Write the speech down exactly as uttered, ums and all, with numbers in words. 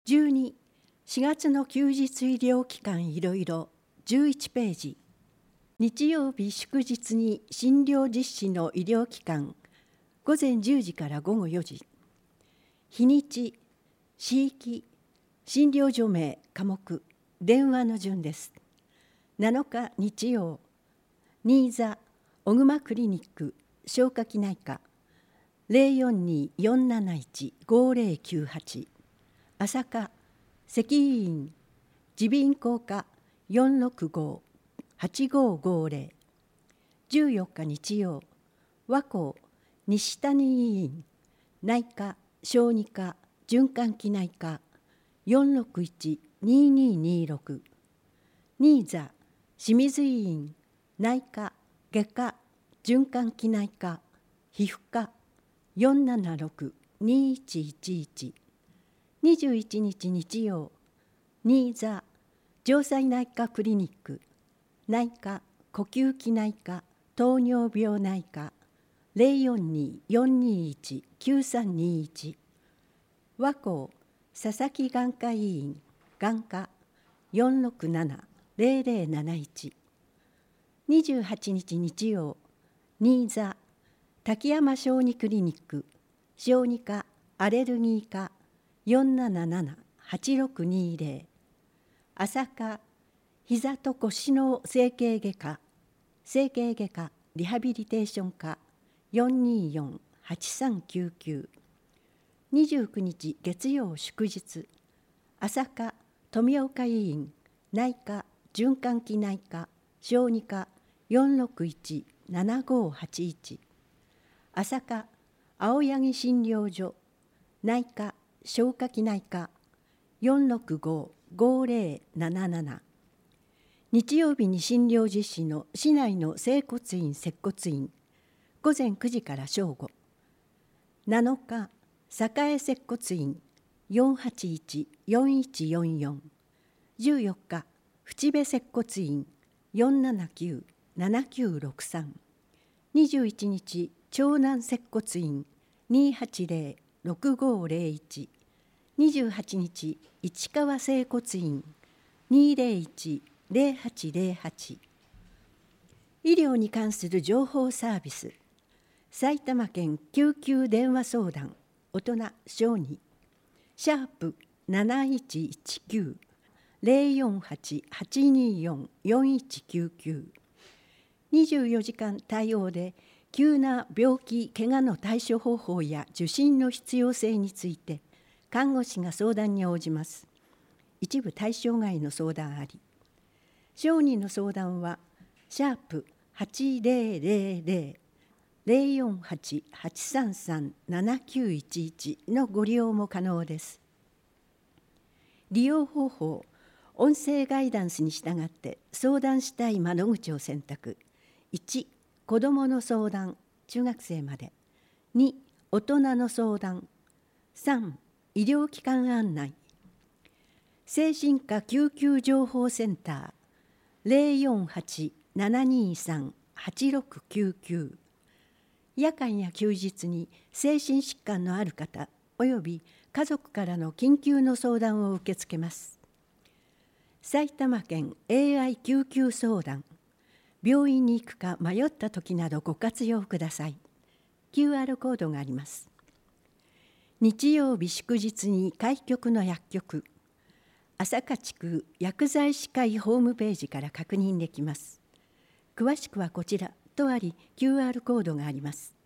じゅうに、しがつの休日医療機関いろいろじゅういちページ。日曜日祝日に診療実施の医療機関、ごぜんじゅうじからごごよじ。日にち、市域、診療所名、科目、電話の順です。なのか日曜、新座小熊クリニック消化器内科 ゼロよんにーよんなないちごぜろきゅうはち、朝霞石医院耳鼻咽喉科よんろくごーはちごごぜろ、じゅうよっか日曜、和光西谷医院内科小児科循環器内科よんろくいちにーにーにーろく、新座清水医院内科外科循環器内科皮膚科よんななろくにーいちいちいち、にじゅういちにち日曜、新座城西内科クリニック内科呼吸器内科糖尿病内科 ゼロよんにーよんにーいちきゅうさんにーいち、和光佐々木眼科医院眼科よんろくななぜろぜろなないち、にじゅうはちにち日曜、新座滝山小児クリニック小児科アレルギー科よんななななはちろくにーぜろ、朝霞膝と腰の整形外科整形外科リハビリテーション科よんにーよんはちさんきゅうきゅう、にじゅうくにち月曜祝日、朝霞富岡医院内科循環器内科小児科よんろくいちななごーはちいち、朝霞青柳診療所内科消化器内科よんろくごーごぜろなななな、日曜日に診療実施の市内の整骨院接骨院ごぜんくじから正午、なのか栄接骨院よんはちいちよんいちよんよん、じゅうよっか淵部接骨院よんななきゅうななきゅうろくさん、にじゅういちにち長南接骨院にーはちぜろろくごーぜろいち、にじゅうはちにち市川整骨院にーぜろいちぜろはちぜろはち。医療に関する情報サービス、埼玉県救急電話相談大人小児シャープなないちいちきゅう ゼロよんはち はちにーよん よんいちきゅうきゅう、にじゅうよじかん対応で急な病気・怪我の対処方法や受診の必要性について看護師が相談に応じます。一部対象外の相談あり。小児の相談はシャープはちぜろぜろぜろ ゼロよんはち はちさんさん ななきゅういちいちのご利用も可能です。利用方法、音声ガイダンスに従って相談したい窓口を選択。いち、子どもの相談、中学生まで。に、大人の相談。さん、医療機関案内。精神科救急情報センターゼロよんはち ななにーさん はちろくきゅうきゅう。夜間や休日に精神疾患のある方および家族からの緊急の相談を受け付けます。埼玉県 エーアイ 救急相談、病院に行くか迷った時などご活用ください。キューアール コードがあります。日曜日祝日に開局の薬局、朝霞地区薬剤師会ホームページから確認できます。詳しくはこちらとあり キューアール コードがあります。